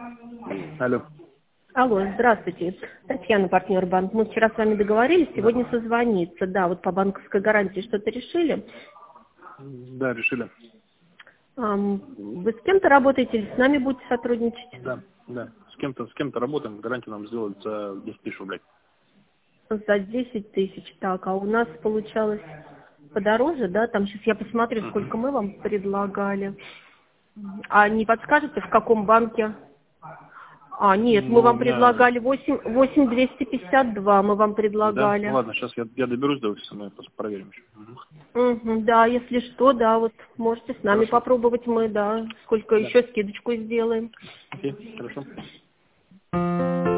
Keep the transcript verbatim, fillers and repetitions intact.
Алло. Алло, здравствуйте. Татьяна, партнер банк. Мы вчера с вами договорились, сегодня созвониться. Да, вот по банковской гарантии что-то решили? Да, решили. Ам, Вы с кем-то работаете или с нами будете сотрудничать? Да, да. С кем-то с кем-то работаем, гарантию нам сделают за десять тысяч рублей. За десять тысяч. Так, а у нас получалось подороже, да? Там сейчас я посмотрю, сколько мы вам предлагали. А не подскажете, в каком банке? А, нет, мы Ну, у вам меня... предлагали восемь восемь двести пятьдесят два, мы вам Да? Ну предлагали. ладно, сейчас я, я доберусь до офиса, мы просто проверим еще. Мгм, да, если что, да, вот можете с нами Хорошо. попробовать, мы, да, сколько Да. еще скидочку сделаем. Окей, хорошо.